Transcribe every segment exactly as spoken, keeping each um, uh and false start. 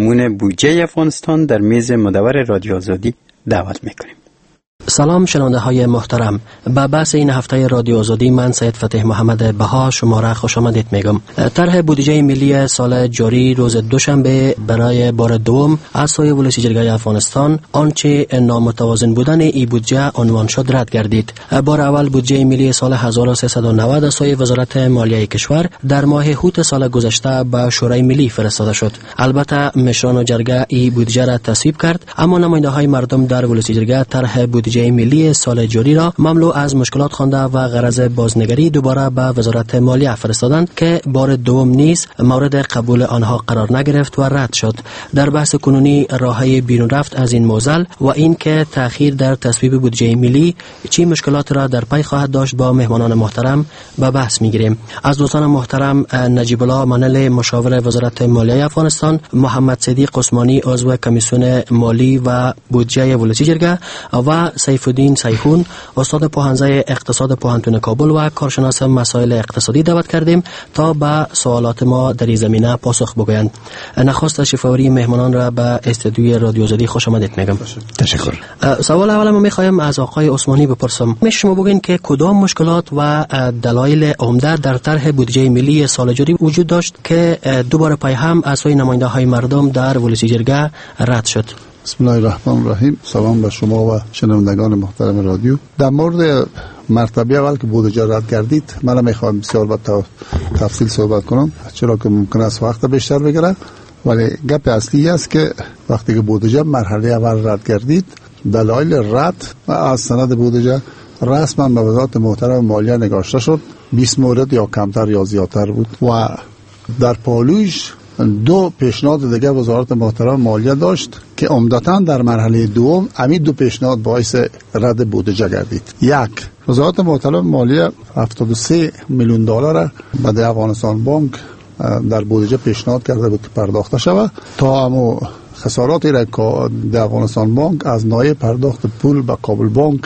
مضمون بودجه افغانستان در میز مدور رادیو آزادی دعوت میکنیم. سلام شنونده های محترم، به بحث این هفته رادیو آزادی من سید فتح محمد بها شما را خوش آمدید میگم. طرح بودجه ملی سال جاری روز دوشنبه برای بار دوم از سوی ولسی جرگه افغانستان آنچه نامتوازن بودن این بودجه عنوان شد رد گردید. بار اول بودجه ملی سال هزار و سیصد و نود از سوی وزارت مالیه کشور در ماه هوت سال گذشته به شورای ملی فرستاده شد. البته مشران جرگه این بودجه را تصویب کرد، اما نماینده های مردم در ولسی جرگه طرح بودجه ملی سال جاری را مملو از مشکلات خوانده و غرض بازنگری دوباره به وزارت مالیه فرستادند که بار دوم نیز مورد قبول آنها قرار نگرفت و رد شد. در بحث کنونی راهی بیرون رفت از این معضل و این که تأخیر در تصویب بودجه ملی چه مشکلات را در پی خواهد داشت با مهمانان محترم به بحث میگیریم. از دوستان محترم نجیب الله منل مشاور وزارت مالیه افغانستان، محمد صدیق عثمانی عضو کمیسیون مالی و بودجه ولسی جرگه و سیف الدین سیحون استاد پوهنځی اقتصاد پوهنتون کابل و کارشناس مسائل اقتصادی دعوت کردیم تا به سوالات ما در این زمینه پاسخ بگویند. نخست شفاوری مهمانان را به استودیوی رادیو آزادی خوش آمدید میگم. تشکر. سوال اول ما میخوایم از آقای عثمانی بپرسم. میشه شما بگین که کدام مشکلات و دلایل عمده در طرح بودجه ملی سال جاری وجود داشت که دوباره پای هم از سوی نماینده های مردم در ولسی جرگه رد شد؟ بسم الله الرحمن الرحیم. سلام به شما و شنوندگان محترم رادیو. در مورد مرتبه اول که بودجه رد کردید من میخوام بسیار با تفصیل صحبت کنم، چرا که ممکن است وقت بیشتر بگیره، ولی گپ اصلی است که وقتی که بودجه مرحله اول رد کردید دلایل رد و از سند بودجه رسما به وزارت محترم مالیه نگاشته شد. بیست مورد یا کمتر یا زیادتر بود و در پالوش دو پیشنهاد دیگه وزارت محترم مالیه داشت که عمدتاً در مرحله دوم همین دو پیشنهاد باعث رد بودجه گردید. یک، وزارت محترم مالیه هفتاد و سه میلیون دلار به افغانستان بانک در بودجه پیشنهاد کرده بود که پرداخته شود تا همو خساراتی را که در افغانستان بانک از ناحیه پرداخت پول به کابل بانک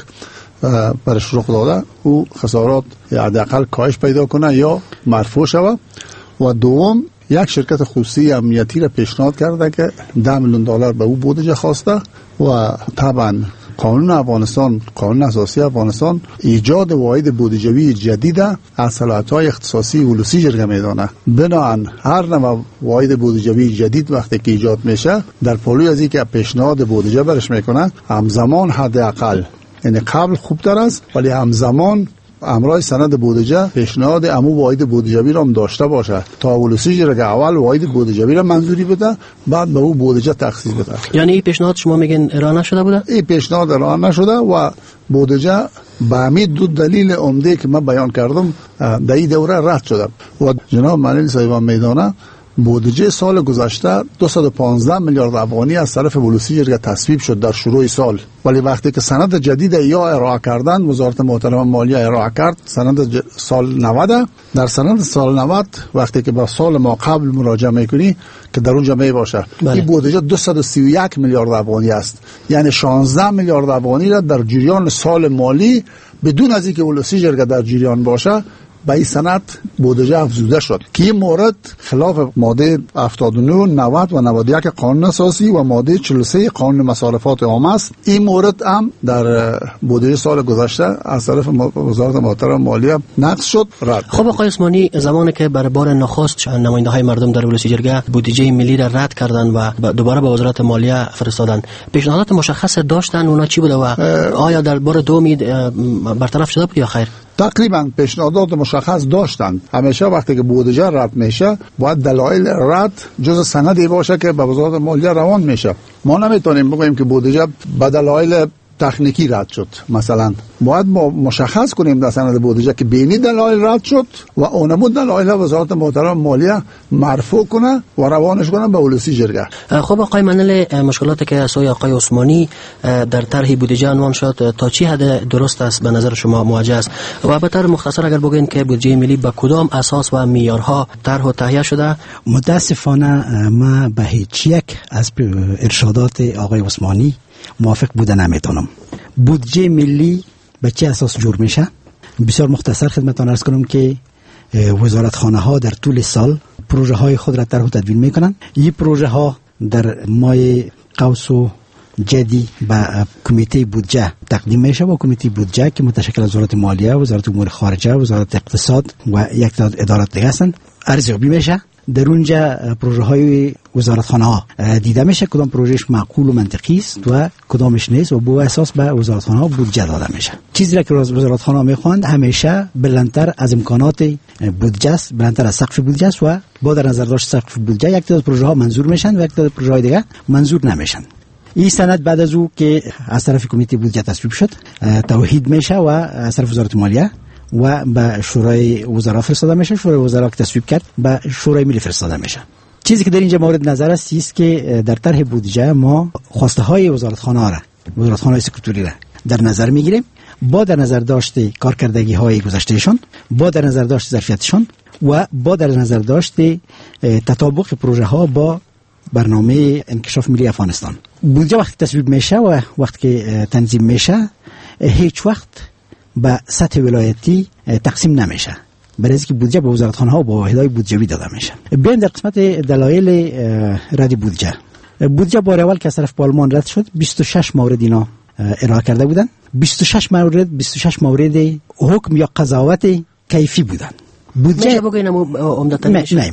برش رخ داده او خسارات حداقل کاهش پیدا کنه یا مرفوع شود. و دوم، یک شرکت خصوصی امنیتی را پیشنهاد کرده که ده میلیون دلار به او بودجه خواسته و طبعا قانون افغانستان، قانون اساسی افغانستان ایجاد واحد بودجوی جدید از صلاحیت‌های اختصاصی ولسی جرگه میدانه. بنابراین هر نوع واحد بودجوی جدید وقتی که ایجاد میشه در پالوی از اینکه پیشنهاد بودجه برش میکنه همزمان حداقل، یعنی قبل خوبتر است ولی همزمان امرای سند بودجه پیشنهاد امو واحد بودجوی را هم داشته باشه تا ولسی جرگه اول واحد بودجوی را منظوری بده بعد به او بودجه تخصیص بده. یعنی این پیشنهاد شما میگین ارائه نشده بوده؟ این پیشنهاد ارائه نشده و بودجه به همین دو دلیل عمده که من بیان کردم در این دوره رد شده. و جناب منل صاحب میدانه بودجه سال گذشته دویست و پانزده میلیارد افغانی از طرف ولسی جرگه تصویب شد در شروع سال، ولی وقتی که سند جدید یا ارائه کردن وزارت محترم مالیه ارائه کرد سند ج... سال نود، در سند سال نود وقتی که با سال ما قبل مراجعه میکنی که در اونجا می باشه بله. این بودجه دویست و سی و یک میلیارد افغانی است، یعنی شانزده میلیارد افغانی را در جریان سال مالی بدون از اینکه ولسی جرگه در جریان باشه به این سند بودجه افزوده شد که این مورد خلاف ماده هفتاد و نه، نود و نود و یک قانون اساسی و ماده چهل و سه قانون مصارفات عامه است. این مورد هم در بودجه سال گذشته از طرف وزارت محترم مالیه نقض شد، رد. خب آقای عثمانی، زمانی که بر بار نخست نماینده های مردم در ولسی جرگه بودجه ملی را رد کردن و دوباره به وزارت مالیه فرستادن، پیشنهادات مشخص داشتن اونا چی بوده و آیا در بار دومی برطرف شده بود یا خیر؟ تقریبا پیشنهادات مشخص داشتند. همیشه وقتی که بودجه رد میشه باید دلایل رد جز سندی باشه که به وزارت مالیه روان میشه. ما نمیتونیم بگوییم که بودجه به دلایل تکنیکی رد شد. مثلا باید ما مشخص کنیم در سند بودجه که بینی دلایل رد شد و اونمو دلایل وزارت محترم مالیه مرفوع کنه و روانش کنه به ولسی جرگه. خب آقای منل، مشکلاتی که سوی آقای عثمانی در طرح بودجه عنوان شد تا چی حد درست است به نظر شما موجه است و به طور مختصر اگر بگین که بودجه ملی به کدام اساس و معیارها طرح و تهیه شده؟ متاسفانه ما به هیچ یک از ارشادات آقای عثمانی موافق بودن نمیتونم. بودجه ملی به چه اساس جور میشه؟ بسیار مختصر خدمتتان عرض کنم که وزارتخانه ها در طول سال پروژه های خود را طرح و تدوین میکنن. این پروژه ها در ماه قوس و جدی به کمیته بودجه تقدیم میشه و کمیته بودجه که متشکل از وزارت مالیه، وزارت امور خارجه، وزارت اقتصاد و یک تعداد ادارات دیگه هستند ارزیابی میشه. در اونجا پروژه های وزارتخانه ها دیده میشه کدام پروژهش معقول و منطقی است و کدامش نیست و با اساس به وزارتخانه ها بودجه داده میشه. چیزی که وزارتخانه ها میخواند همیشه بلندتر از امکانات بودجه است، بلندتر از سقف بودجه است و با در نظر داشت سقف بودجه یک تعداد پروژه ها منظور میشن و یک تعداد پروژه های دیگه منظور نمیشن. این سند بعد از او که از طرف کمیته بودجه تصویب شد توحید میشه و از طرف وزارت مالیه و به شورای وزرا فرستاده میشه. شورای وزرا که تصویب کرد به شورای ملی فرستاده میشه. چیزی که در اینجا مورد نظر است است که در طرح بودجه ما خواسته های وزارتخانه ها را، وزارتخانه های سکرتوری را در نظر میگیریم با در نظر داشت کارکردگی های گذشتهشون، با در نظر داشت ظرفیتشون و با در نظر داشت تطابق پروژه ها با برنامه انکشاف ملی افغانستان. بودجه وقتی تصویب میشه و وقتی که تنظیم میشه هیچ وقت به سطح ولایتی تقسیم نمیشه، برای اینکه بودجه به وزارتخانه ها و با واحدهای بودجویی داده میشه. بیایم در قسمت دلایل رد بودجه. بودجه بار اول که از طرف پارلمان رد شد بیست و شش مورد اینا ارائه کرده بودن. بیست و شش مورد بیست و شش مورد حکم یا قضاوت کیفی بودن. بودجه بگوینم عمدتاً نه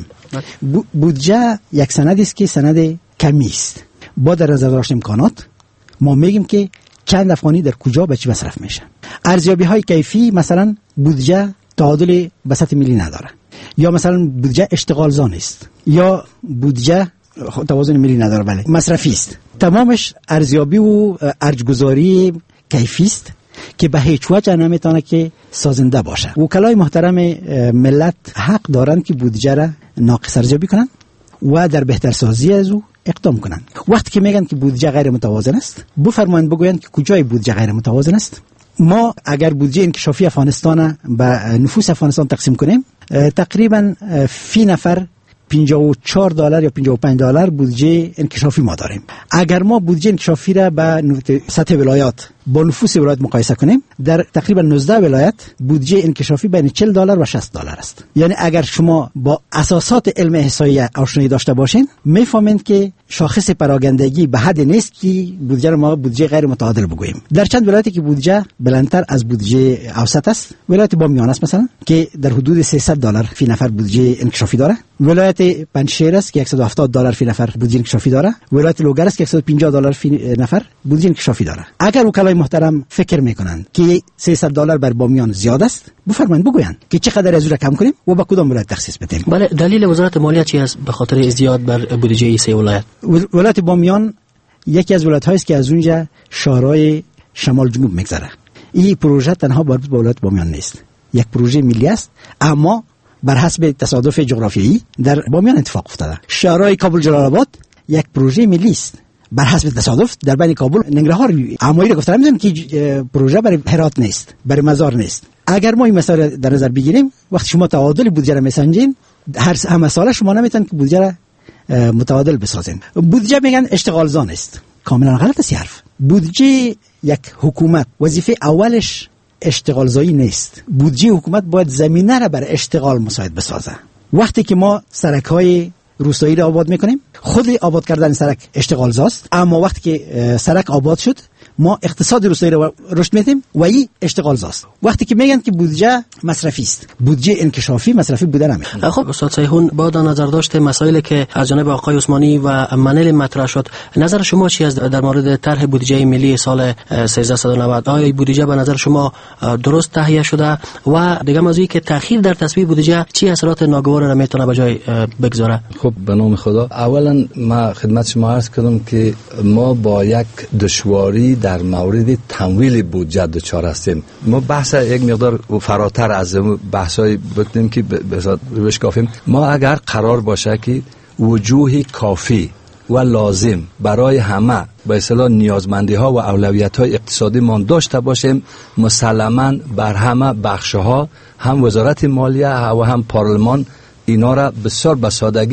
بودجه یک سند است که سند کمی است. با در نظر داشت امکانات ما میگیم که چند افغانی در کجا به چی مصرف میشه. ارزیابی های کیفی مثلا بودجه تعادل به سطح ملی نداره، یا مثلا بودجه اشتغال زان است، یا بودجه توازن ملی نداره، بله مصرفی است. تمامش ارزیابی و ارجگذاری کیفی است که به هیچ وجه نمیتونه که سازنده باشه. وکلای محترم ملت حق دارند که بودجه را ناقص ارزیابی کنن و در بهتر سازی از او اقدام کنن. وقتی که میگن که بودجه غیر متوازن است بفرمایند بگویند که کجای بودجه غیر متوازن است. ما اگر بودجه انکشافی افغانستان به نفوس افغانستان تقسیم کنیم تقریبا فی نفر پنجاه و چهار دلار یا پنجاه و پنج دلار بودجه انکشافی ما داریم. اگر ما بودجه انکشافی را به سطح ولایات با نفوس ولایت مقایسه کنیم در تقریبا نوزده ولایت بودجه انکشافی بین چهل دلار و شصت دلار است. یعنی اگر شما با اساسات علم احصایه آشنایی داشته باشین میفهمید که شاخص پراگندگی به حد نیست که بودجه را ما بودجه غیر متعادل بگوییم. در چند ولایتی که بودجه بلندتر از بودجه اوسط است، ولایت بامیان است مثلا که در حدود سیصد دلار فی نفر بودجه انکشافی داره، ولایت پنجشیر است که صد و هفتاد دلار فی نفر بودجه انکشافی داره، ولایت لوگر است که صد و پنجاه دلار فی نفر بودجه انکشافی داره. اگر وکلای محترم فکر میکنند که سیصد دلار بر بامیان زیاد است بفرمایید بگویند که چقدر از اون کم کنیم و با کدام ولایت تخصیص بدیم. بله، دلیل وزارت مالیه چی است به خاطر زیاد بر بودجه ای سه ولایت؟ ولایت بامیان یکی از ولایت هایی است که از اونجا شارای شمال جنوب میگذره. این پروژه تنها مربوط به ولایت بامیان نیست، یک پروژه ملی است، اما بر حسب تصادف جغرافیایی در بامیان اتفاق افتاده. شارای کابل جلال آباد یک پروژه ملی است، بر حسب تصادف در بین کابل ننگرهار. اما این گفتم میدونم که پروژه برای هرات نیست، برای مزار نیست. اگر ما این مسئله در نظر بگیریم وقتی شما تعادل بودجه را میسنجین هر هم ساله شما نمیتونید که بودجه را متعادل بسازین. بودجه میگن اشتغال زان است، کاملا غلط است حرف. بودجه یک حکومت وظیفه اولش اشتغال زایی نیست. بودجه حکومت باید زمینه را برای اشتغال مساعد بسازه. وقتی که ما سرک‌های روستایی را آباد میکنیم خود آباد کردن سرک اشتغال زاست، اما وقتی که سرک آباد شد ما اقتصاد روستایی را رشد میدیم و این اشتغال زاست. وقتی که میگن که بودجه مصرفی است، بودجه انکشافی مصرفی بوده نمیخواد. خب استاد سیحون، با نظر داشت مسائلی که از جانب آقای عثمانی و منل مطرح شد، نظر شما چی است در مورد طرح بودجه ملی سال سیزده نود؟ آیا بودجه به نظر شما درست تهیه شده و دیگه موضوعی که تأخیر در تصویب بودجه چی اثرات ناگوار را میتونه به جای بگذاره؟ خب به نام خدا، اولا ما خدمت شما عرض کردم که ما با یک دشواری در مورد تمویل بودجه دچار هستیم. ما بحث یک مقدار فراتر از بحثای بکنیم که بهش کافیم. ما اگر قرار باشه که وجوه کافی و لازم برای همه به اصطلاح نیازمندی ها و اولویت های اقتصادی ما داشته باشیم، مسلماً بر همه بخش ها هم وزارت مالیه و هم پارلمان اینا را بسیار به سادگی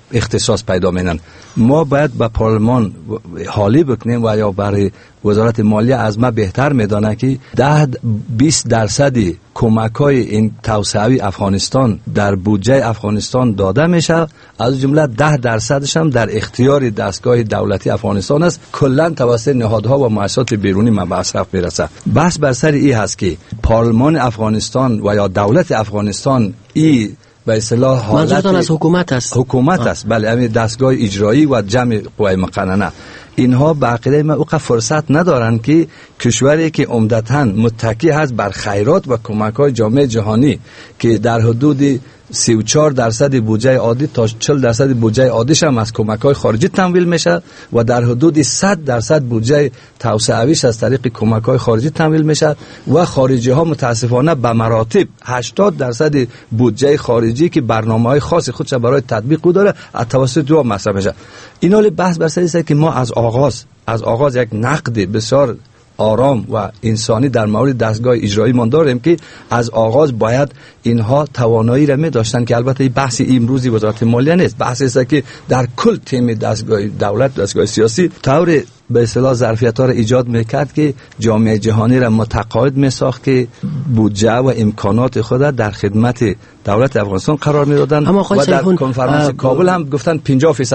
اختصاص پیدا مینن. ما باید به پارلمان حالی بکنیم و یا برای وزارت مالیه از ما بهتر میدانه که ده بیست درصدی کمک‌های این توسعه افغانستان در بودجه افغانستان داده میشه، از جمله ده درصدش هم در اختیار دستگاه دولتی افغانستان است، کلا توسط نهادها و مؤسسات بیرونی مصرف میرسه. بحث بر سر این هست که پارلمان افغانستان و یا دولت افغانستان ای به اصطلاح حالت منظورتان از حکومت است؟ حکومت است، بله، همین دستگاه اجرایی و جمع قوای مقننه، اینها به عقیده من اوقات فرصت ندارن که کشوری که عمدتاً متکی هست بر خیرات و کمک‌های جامعه جهانی که در حدود سی و چهار درصد بودجه عادی تا چهل درصد بودجه عادیش هم از کمک‌های خارجی تمویل میشه و در حدود صد درصد بودجه توسعه‌ایش از طریق کمک‌های خارجی تمویل میشه و خارجی ها متاسفانه به مراتب هشتاد درصد بودجه خارجی که برنامه‌های خاص خودش برای تطبیق داره از توسط دو مصرف میشه. این حال بحث بر سر است که ما از آغاز از آغاز یک نقد بسیار آرام و انسانی در مورد دستگاه اجرایی من داریم که از آغاز باید اینها توانایی را می داشتن که البته این بحث امروزی وزارت مالیه نیست، بحث است که در کل تیم دستگاه دولت، دستگاه سیاسی طور به اصطلاح ظرفیت‌ها را ایجاد میکرد که جامعه جهانی را متقاعد میساخت که بودجه و امکانات خود در خدمت دولت افغانستان قرار میدادن و در کنفرانس کابل هم گفتن پنجاه درصد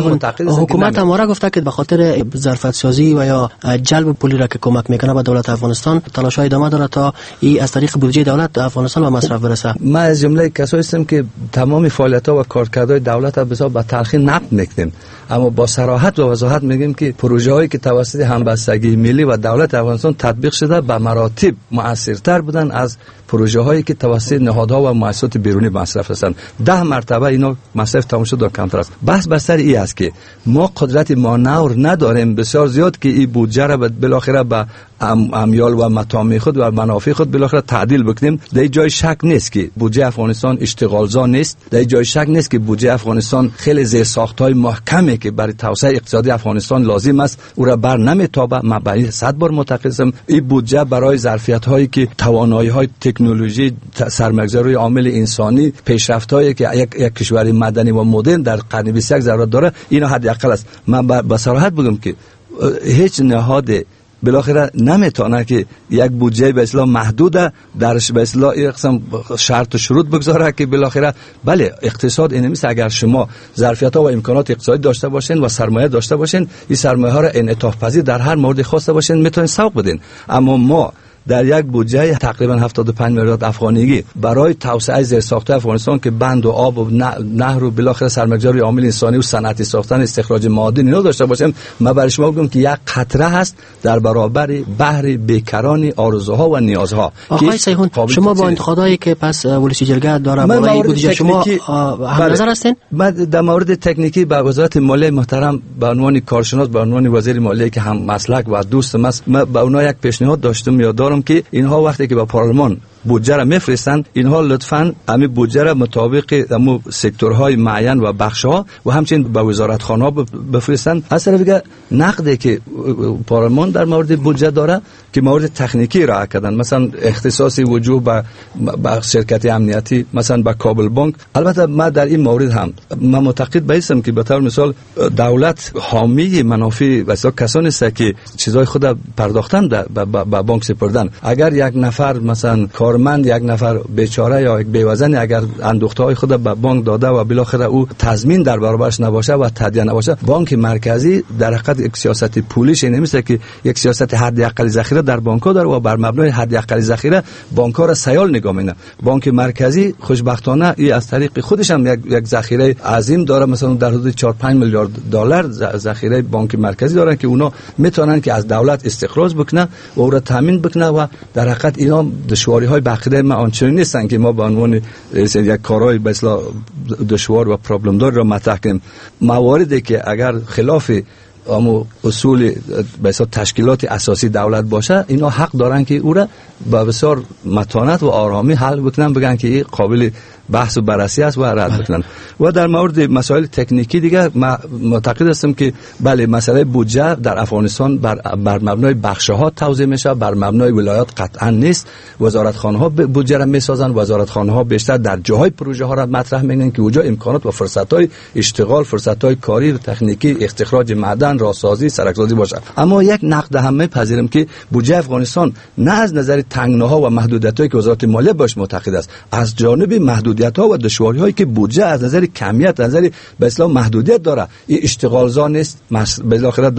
حکومت هم را گفته که به خاطر ظرفیت سازی و یا جلب پولی را که کمک میکنه به دولت افغانستان تلاش‌های ادامه داره تا این از طریق بودجه دولت افغانستان به مصرف برسه. ما از جمله کسایی هستیم که تمام فعالیت‌ها و کارکردهای دولت را بسیار با تلخی نقد میکنیم، اما با صراحت و وضاحت میگیم که پروژه‌هایی که توسط همبستگی ملی و دولت افغانستان تطبیق شده به مراتب مؤثرتر بودن از پروژه‌هایی که توسط نهادها و مؤسسات بیرونی مصرف هستند. ده مرتبه اینا مصرف تمام شده کمتر است. بحث بر سر این است که ما قدرت مانور نداریم بسیار زیاد که این بودجه را بالاخره به ام امیال و مطامع خود و منافع خود بالاخره تعدیل بکنیم. در جای شک نیست که بودجه افغانستان اشتغالزا نیست، در جای شک نیست که بودجه افغانستان خیلی زیرساخت‌های محکمی که برای توسعه اقتصادی افغانستان لازم است او را بر نمیتابه. من برای صد بار معتقدم این بودجه برای ظرفیت‌هایی که توانایی‌های تکنولوژی، سرمایه‌گذاری عامل انسانی، پیشرفت‌هایی که یک, یک کشور مدنی و مدرن در قرن بیست و یک ضرورت داره اینا حداقل است. من با صراحت بگم که هیچ نهاد بالاخره نمیتونه که یک بودجه به اصطلاح محدوده درش به اصطلاح یک قسم شرط و شروط بگذاره که بالاخره بله اقتصاد این نیست. اگر شما ظرفیت‌ها و امکانات اقتصادی داشته باشین و سرمایه داشته باشین، این سرمایه ها را انعطاف پذیر در هر مورد خواسته باشین میتونین سوق بدین. اما ما در یک بودجه تقریبا هفتاد و پنج میلیارد افغانیگی برای توسعه زیرساخت‌های افغانستان که بند و آب و نهر و بالاخره سرمایه‌گذاری عامل انسانی و صنعتی ساختن، استخراج معادن اینا داشته باشیم، ما برای شما بگم که یک قطره هست در برابر بحر بیکران آرزوها و نیازها. آقای سیحون، شما با انتقادایی که پس ولسی جرگه داره برای بودجه شما هم نظر هستین؟ من در مورد تکنیکی با وزارت مالیه محترم به عنوان کارشناس، به عنوان وزیر مالیه که هم مسلک و دوستم است، من به اونها یک پیشنهاد داشتم یاددارم که اینها وقتی که با پارلمان بودجه را میفرستند، اینها لطفاً همین بودجه را مطابق همون سکتورهای معین و بخش‌ها و همچنین به وزارتخانه‌ها بفرستند. از طرف دیگه نقدی که پارلمان در مورد بودجه داره که مورد تکنیکی را کردن، مثلا اختصاصی وجوه به به شرکت امنیتی، مثلا به کابل بانک. البته ما در این مورد هم من معتقد بایستم که به طور مثال دولت حامی منافع و کسانی است که چیزای خود پرداختن به بانک سپردن. اگر یک نفر مثلا کارمند، یک نفر بیچاره یا یک بیوزن اگر اندوخته‌های خود به بانک داده و بالاخره او تضمین در برابرش نباشه و تادیه نباشه، بانک مرکزی در حقیقت یک سیاست پولیش نمیشه که یک سیاست حداقل ذخیره در بانک‌ها داره و بر مبنای حداقل ذخیره بانک‌ها را سیال نگاه می‌کنه. بانک مرکزی خوشبختانه ای از طریق خودش هم یک یک ذخیره عظیم داره، مثلا در حدود چهار پنج میلیارد دلار ذخیره بانک مرکزی دارن که اونا میتونن که از دولت استخراج بکنه و او را تامین بکنه و در حقیقت اینا دشواری‌های بقیده ما آنچنانی نیستن که ما به عنوان یک کارهای به اصطلاح دشوار و پرابلم دار را مطرح کنیم. مواردی که اگر خلاف اما اصول به اصطلاح تشکیلات اساسی دولت باشه، اینا حق دارن که او را با بسیار متانت و آرامی حل بکنن، بگن که این قابل بحث و بررسی است و رد بکنن. و در مورد مسائل تکنیکی دیگه ما معتقد هستم که بله مسئله بودجه در افغانستان بر, بر مبنای بخش‌ها توزیع میشه، بر مبنای ولایات قطعا نیست. وزارتخانه‌ها بودجه را میسازن، وزارتخانه‌ها بیشتر در جاهای پروژه ها را مطرح میکنن که اونجا امکانات و فرصت‌های اشتغال، فرصت‌های کاری و تکنیکی، استخراج معدن، راهسازی، سرک‌سازی باشه. اما یک نقد هم می‌پذیرم که بودجه افغانستان نه از نظر تنگناها و محدودیت‌هایی که وزارت مالیه باش معتقد است، از جانب محدودیت‌ها و دشواری‌هایی که بودجه از نظر کمیت، از نظر به اصطلاح محدودیت داره. این اشتغالزا نیست، بالاخره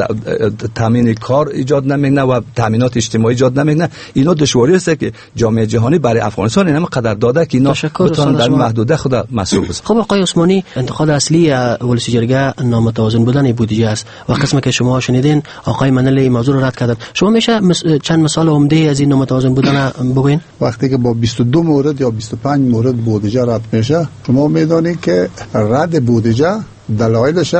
تامین کار ایجاد نمی‌کنه و تامینات اجتماعی ایجاد نمی‌کنه. اینا دشواری است که جامعه جهانی برای افغانستان اینم قدر داده که اینا بتونن در محدوده خود مسئول باشن. خب آقای عثمانی، انتقاد اصلی ولسی جرگه نامتوازن بودن بودجه است و قسمی که شما شنیدین آقای منل این موضوع رو رد کردن. شما میشه مس... چند مثال عمده از این نامتوازن بودن بگوین؟ وقتی که با بیست و دو مورد یا بیست و پنج مورد بودجه رد میشه، شما میدونید که رد بودجه دلایلش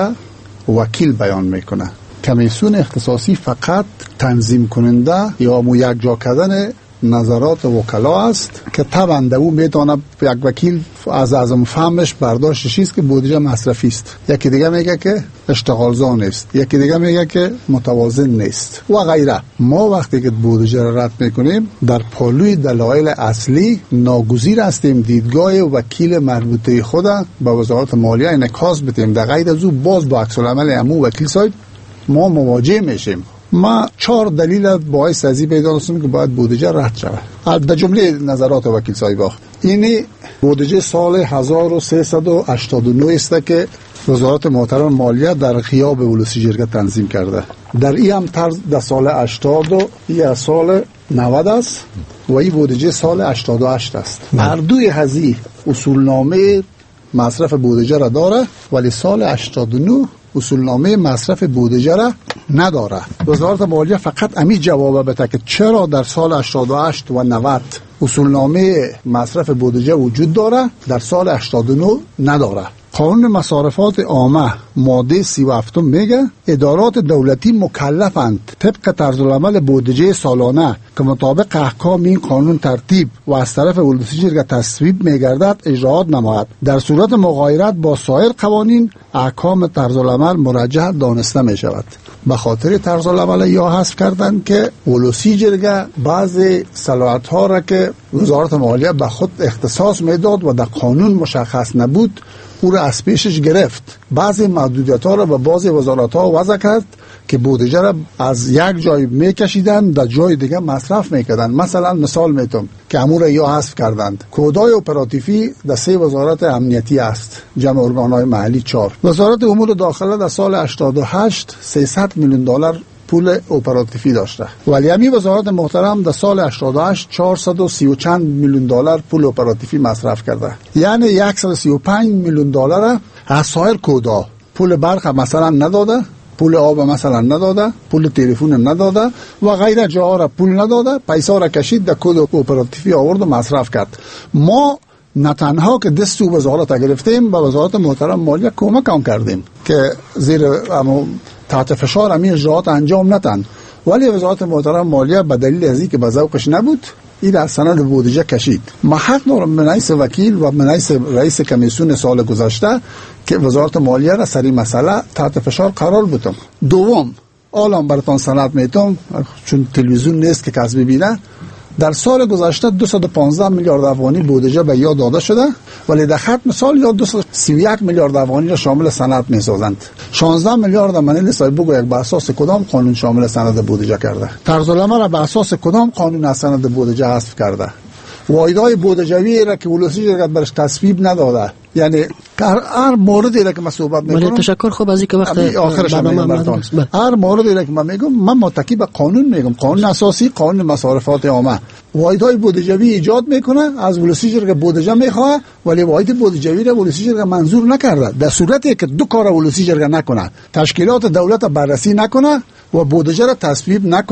وکیل بیان میکنه. کمیسیون اختصاصی فقط تنظیم کننده یا مو یک جا کردن نظرات وکلا است که طبعا او میتونه یک وکیل از اعظم فهمش برداشتش است که بودجه مصرفی است، یکی دیگه میگه که اشتغالزا نیست، یکی دیگه میگه که متوازن نیست و غیره. ما وقتی که بودجه را رد میکنیم در پالوی دلایل اصلی ناگزیر هستیم دیدگاه وکیل مربوطه خود به وزارت مالیه انعکاس بدیم. در غیر از او باز با عکس العمل امو وکیل صاحب ما مواجه میشیم. ما چهار دلیل باعث از این پیدا هستیم که باید بودجه رد شود. در جمله نظرات وکیل صاحب اینی بودجه سال هزار و سیصد و هشتاد و نه است که وزارت محترم مالیه در غیاب ولسی جرگه تنظیم کرده. در این هم طرز در سال هشتاد و این سال نود است و این بودجه سال هشتاد و هشت است. هر دوی هزی اصولنامه مصرف بودجه را داره ولی سال هشتاد و نه اصولنامه مصرف بودجه را نداره. وزارت مالیه فقط امی جواب بده که چرا در سال هشتاد و هشت و نود اصولنامه مصرف بودجه وجود داره، در سال هشتاد و نه نداره. قانون مصارفات عامه ماده سی و هفت میگه ادارات دولتی مکلفند طبق طرز العمل بودجه سالانه که مطابق احکام این قانون ترتیب و از طرف ولسی جرگه تصویب میگردد اجرات نماید. در صورت مغایرت با سایر قوانین احکام طرز العمل مرجح دانسته می شود. به خاطر طرز العمل یا حذف کردن که ولسی جرگه بعضی صلاحیت ها را که وزارت مالیه به خود اختصاص میداد و در قانون مشخص نبود او را از پیشش گرفت. بعضی محدودیت ها را به بعضی وزارت ها وضع کرد که بودجه را از یک جای میکشیدن در جای دیگه مصرف میکردن. مثلا مثال میتونم که امور یا حذف کردند. کودای اپراتیفی در سه وزارت امنیتی است، جمع ارگانهای محلی چهار. وزارت امور داخله در سال هشتاد و هشت سیصد میلیون دلار پول اپراتیفی داشته ولی همین وزارت محترم در سال هشتاد و هشت چهارصد و سی و چند میلیون دلار پول اپراتیفی مصرف کرده. یعنی صد و سی و پنج میلیون دلار از سایر کودا پول برق مثلا نداده، پول آب مثلا نداده، پول تلفن نداده و غیره جاها را پول نداده، پیسا را کشید در کد اپراتیفی آورد و مصرف کرد. ما نه تنها که دست و وزارت گرفتیم به وزارت محترم مالیه کمک هم کردیم که زیر امو تحت فشار همین اجراعات انجام ندن، ولی وزارت محترم مالیه به دلیل از اینکه به ذوقش نبود این از سند بودجه کشید. ما حق دارم به نایس وکیل و به نایس رئیس کمیسیون سال گذشته که وزارت مالیه را سری مسئله تحت فشار قرار بدم. دوم الان براتون سند میتونم چون تلویزیون نیست که کس ببینه، در سال گذشته دویست و پانزده میلیارد افغانی بودجه به یاد داده شده ولی در ختم سال یا دویست و سی و یک میلیارد افغانی را شامل سند میسازند. شانزده میلیارد منل صاحب بگو یک به اساس کدام قانون شامل سند بودجه کرده؟ طرز العمل را به اساس کدام قانون از سند بودجه حذف کرده؟ واحدهای بودجویی را که ولسی جرگه برش تصویب نداده. یعنی هر موردی را که من صحبت میکنم، ولی تشکر خوب از اینکه وقت آخرش میگم، هر موردی را که من میگم من متکی به قانون میگم، قانون اساسی، قانون مصارفات عامه. واحدهای بودجویی ایجاد میکنه، از ولسی جرگه بودجه میخواه ولی واحد بودجویی را ولسی جرگه منظور نکرده. در صورتی که دو کار ولسی جرگه نکنه، تشکیلات دولت بررسی نکنه و بودجه را تصویب نکنه،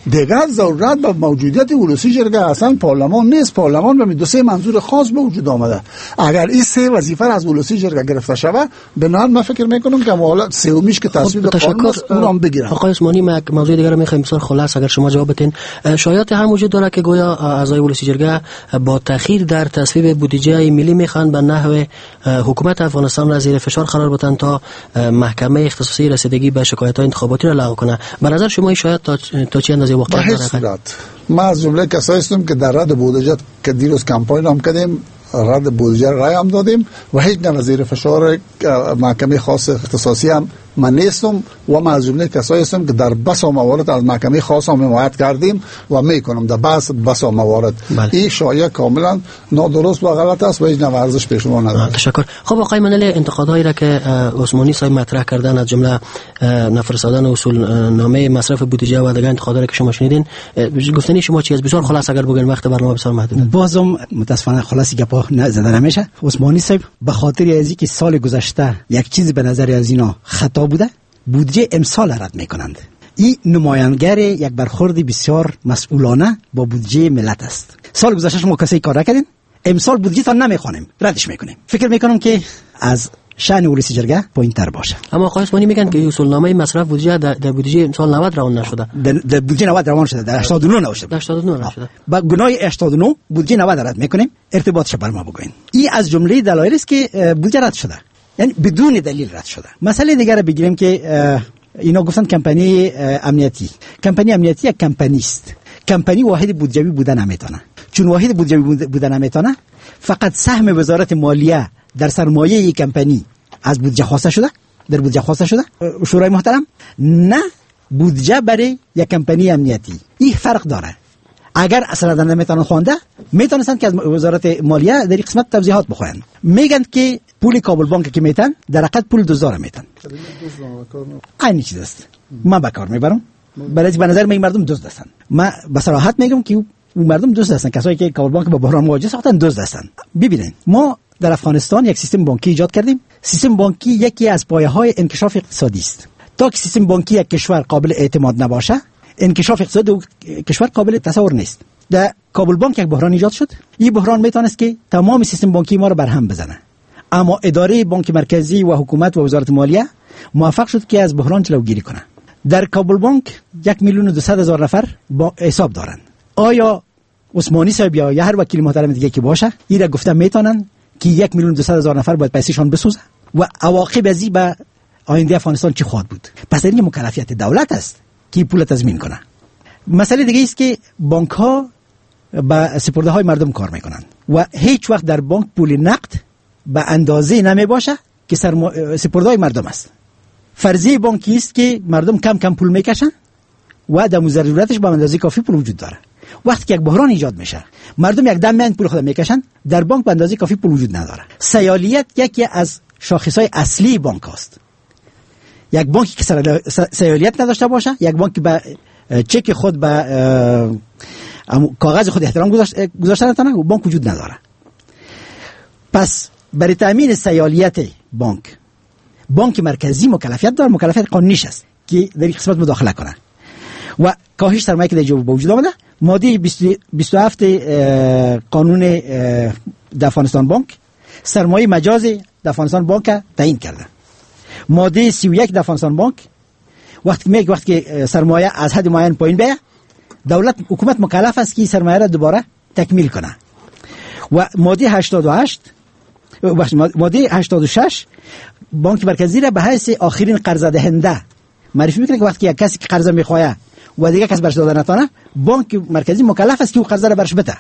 دیگر ضرورت به موجودیت ولسی جرگه اصلا پارلمان نیست. پارلمان به دو سه منظور خاص به وجود آمده. اگر این سه وظیفه از ولسی جرگه گرفته شود، بنابراین من فکر میکنم که حالت سومیش که تصویب قانون است اون هم بگیرن. آقای عثمانی، یک موضوع دیگر میخوایم بسیار خلاص اگر شما جواب بدین. شایعات هم وجود داره که گویا اعضای ولسی جرگه با تأخیر در تصویب بودجه ملی میخوان به نحو حکومت افغانستان را زیر فشار قرار بدن تا محکمه اختصاصی رسیدگی به شکایت‌های انتخاباتی را لغو کنه. به نظر شما این شاید تا تا چه اندازه واقعیت داره؟ ما از جمله کسایی هستیم که در رد بودجه که دیروز کمپاین هم کردیم، رد بودجه رای هم دادیم و هیچ نه زیر فشار محکمه خاص اختصاصی هم من نیستم و ما از جمله کسایی هستیم که در بس موارد از محکمه خاص هم حمایت کردیم و میکنم در بس بس موارد. بله. این شایعه کاملا نادرست و غلط است و هیچ نه ارزش پیش ما نداره. تشکر. خب آقای منالی، انتقادهایی را که عثمانی صاحب مطرح کردن از جمله نفرستادن اصول نامه مصرف بودجه و دیگر انتقادات که شما شنیدین، گفتنی شما چی از بسیار خلاص اگر بگین، وقت برنامه بسیار محدود. بازم متاسفانه خلاصی گپا زده نمیشه. عثمانی صاحب به خاطر از اینکه سال گذشته یک چیز به نظر از اینا خطا بوده، بودجه امسال رد میکنند. این نمایانگر یک برخورد بسیار مسئولانه با بودجه ملت است. سال گذشته شما کسی کار نکردین، امسال بودجه تا نمیخوانیم، ردش میکنیم. فکر میکنم که از شأن ولسی جرگه پایین‌تر باشه. اما آقای عثمانی میگن که اصولنامه مصرف بودجه در بودجه سال نود روان نشده. در بودجه نود روان شده، در هشتاد و نه نشده. در هشتاد و نه نشده. با گناه هشتاد و نه بودجه نود رد میکنیم، ارتباطش بر ما بگوین. این از جمله دلایلی است که بودجه رد شده. یعنی بدون دلیل رد شده. مسئله دیگر رو بگیریم که اینا گفتن کمپانی امنیتی. کمپانی امنیتی یک کمپانی است. کمپانی واحد بودجوی بودن نمیتونه. چون واحد بودجوی بودن نمیتونه، فقط سهم وزارت مالیه در سرمایه یک کمپانی از بودجه خواسته شده، در بودجه خواسته شده. شورای محترم، نه بودجه برای یک کمپانی امنیتی. این فرق داره. اگر اصلا نمیتونن خوانده، میتونستن که از وزارت مالیه در این قسمت توضیحات بخواین. میگن که پول کابل بانک که میتن در حقیقت پول دوزار میتن. این چیز است. ما به کار میبرم. برای به نظر من مردم دزد هستن. ما به صراحت میگم که اون مردم دزد هستن. کسایی که کابل بانک با بحران مواجه هستن دزد هستن. ببینید، ما در افغانستان یک سیستم بانکی ایجاد کردیم. سیستم بانکی یکی از پایه‌های انکشاف اقتصادی است. تا که سیستم بانکی یک کشور قابل اعتماد نباشه، انکشاف اقتصادی کشور قابل تصور نیست. در کابل بانک یک بحران ایجاد شد. این بحران میتونست که تمام سیستم بانکی ما رو برهم بزنه. اما اداره بانک مرکزی و حکومت و وزارت مالیه موفق شد که از بحران جلوگیری کنه. در کابل بانک یک میلیون و دویست هزار نفر با حساب دارن. آیا عثمانی صاحب یا هر وکیل محترم دیگه که باشه، اینا گفتن میتونن که یک میلیون و دویست هزار نفر باید پیسشون بسوزه و عواقب ازی به آینده افغانستان چی خواهد بود؟ پس این مکلفیت دولت است که پول تضمین کنه. مسئله دیگه است که بانک ها با سپرده های مردم کار میکنن و هیچ وقت در بانک پول نقد به اندازه نمی باشه که سپرده های مردم است. فرضیه بانکی است که مردم کم کم پول میکشن و در ضرورتش به اندازه کافی پول وجود داره. وقتی که یک بحران ایجاد میشه، مردم یک دم میان پول خود میکشن، در بانک به اندازه کافی پول وجود نداره. سیالیت یکی از شاخصهای اصلی بانک است. یک بانکی که سیالیت نداشته باشه، یک بانکی به چک خود به کاغذ خود احترام گذاشته نتونه، بانک وجود نداره. پس برای تامین سیالیت بانک، بانک مرکزی مکلفیت داره، مکلفیت قانونیش است که در این قسمت مداخله کنه و کاهش سرمایه که در جو به وجود آمده. ماده بیست و هفت قانون در افغانستان بانک سرمایه مجاز در افغانستان بانک تعیین کرده. ماده سی و یک در افغانستان بانک وقتی میگه وقتی که سرمایه از حد معین پایین بیه، دولت حکومت مکلف است که سرمایه را دوباره تکمیل کنه. و ماده هشتاد و هشت ماده هشتاد و شش بانک مرکزی را به حیث آخرین قرض دهنده معرفی میکنه که وقتی یک کسی که قرض میخواه و دیگه کس برش دادن نتونه، بانک مرکزی مکلف است که او قرض را برش بده.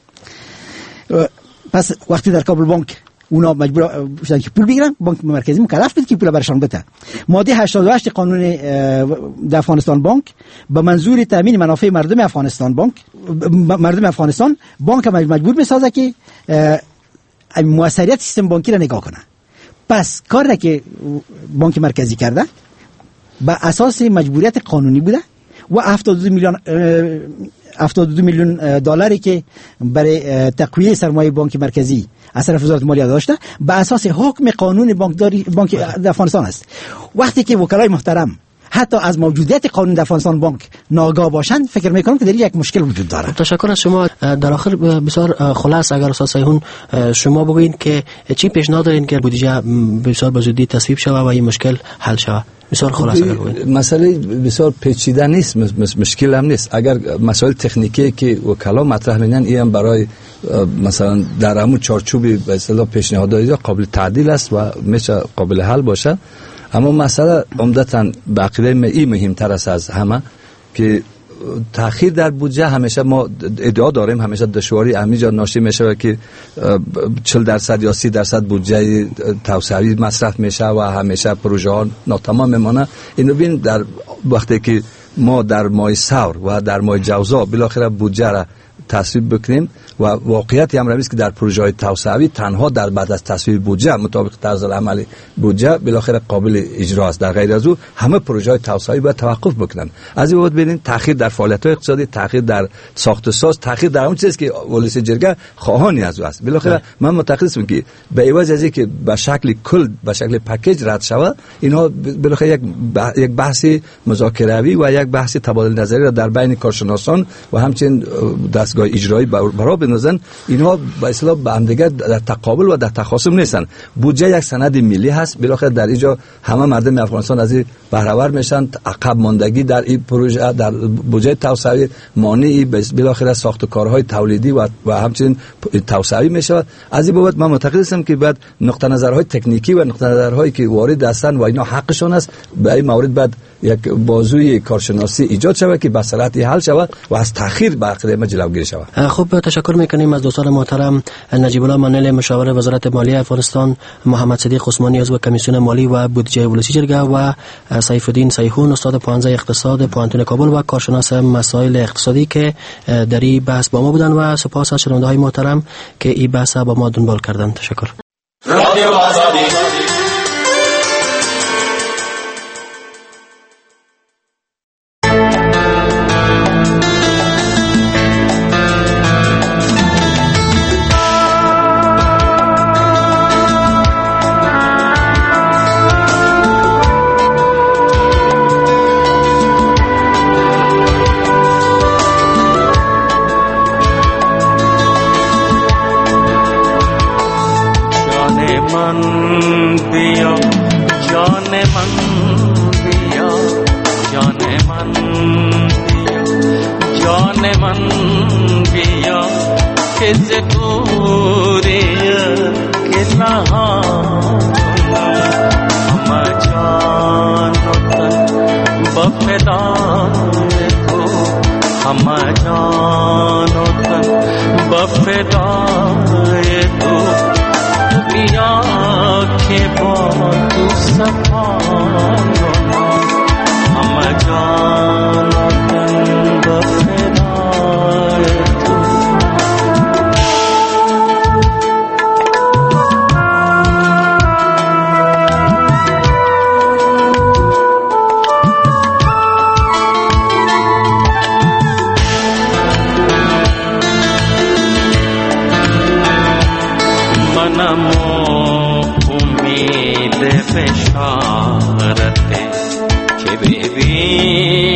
پس وقتی در کابل بانک اونا مجبور شدن که پول بگیرن، بانک مرکزی مکلف بود که پول برشان بده. ماده هشتاد و هشت قانون در افغانستان بانک به منظور تامین منافع مردم افغانستان بانک مردم افغانستان بانک مجبور میسازه که موثریت سیستم بانکی را نگاه کنه. پس کار را که بانک مرکزی کرده به اساس مجبوریت قانونی بوده و هفتاد و دو میلیون هفتاد و دو میلیون دلاری که برای تقویه سرمایه بانک مرکزی از طرف وزارت مالیه داشته به اساس حکم قانون بانکداری بانک افغانستان است. وقتی که وکلای محترم حتی از موجودیت قانون در افغانستان بانک ناگاه باشند، فکر میکنم که در یک مشکل وجود داره. تشکر از شما. در آخر بسیار خلاص اگر استاد سیحون شما بگوین که چی پیشنهاد دارین که بودجه بسیار به زودی تصویب شود و این مشکل حل شود؟ بسیار خلاص اگر بگوین. مسئله بسیار پیچیده نیست، مشکل هم نیست. اگر مسائل تکنیکی که وکلا مطرح می‌کنن این برای مثلا در همون چارچوبی به اصطلاح پیشنهادات قابل تعدیل است و میشه قابل حل باشه. اما مسئله عمدتاً به عقیده من این مهمتر است از همه که تأخیر در بودجه همیشه ما ادعا داریم همیشه دشواری همینجا ناشی میشه که چهل درصد یا سی درصد بودجه توسعه‌ای مصرف میشه و همیشه پروژه ها ناتمام میمونه. اینو ببین در وقتی که ما در ماه ثور و در ماه جوزا بالاخره بودجه را تصویب بکنیم و واقعیت هم رویست که در پروژه های توسعه‌ای تنها در بعد از تصویب بودجه مطابق طرز عمل بودجه بالاخره قابل اجرا است. در غیر از او همه پروژه های توسعه‌ای باید توقف بکنن. از این بابت ببینید تأخیر در فعالیت های اقتصادی، تأخیر در ساخت و ساز، تأخیر در اون چیزی که ولس جرگه خواهانی از او است. بالاخره من معتقد هستم که به عوض از اینکه به شکل کل به شکل پکیج رد شود، اینها بالاخره یک یک بحث مذاکره‌ای و یک بحث تبادل نظری را در بین کارشناسان و همچنین دستگاه اجرایی برای بنازن. اینها به اصطلاح با هم دیگه در تقابل و در تخاصم نیستن. بودجه یک سند ملی هست، بالاخره در اینجا همه مردم افغانستان از این بهره ور میشن. عقب ماندگی در این پروژه در بودجه توسعه مانعی بالاخره ساختارهای تولیدی و و همچنین توسعه میشه. از این بابت من معتقد هستم که بعد نقطه نظرهای تکنیکی و نقطه نظرهایی که وارد هستند و اینا حقشون است، به این مورد بعد یک بازوی کارشناسی ایجاد شود که به صورت حل شود و از تأخیر به عقیده جلوگیری شود. خوب، تشکر میکنیم از دوستان محترم نجیب الله منل مشاور وزارت مالیه افغانستان، محمد صدیق عثمانی عضو کمیسیون مالی و بودجه ولسی جرگه و سیف الدین سیحون استاد پانزده اقتصاد پوهنتون کابل و کارشناس مسائل اقتصادی که در این بحث با ما بودن و سپاس از شنونده‌های محترم که این بحث با ما دنبال کردند. تشکر. رادیو آزادی.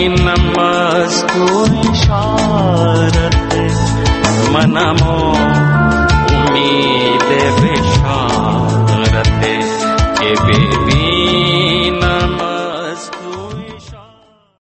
منمو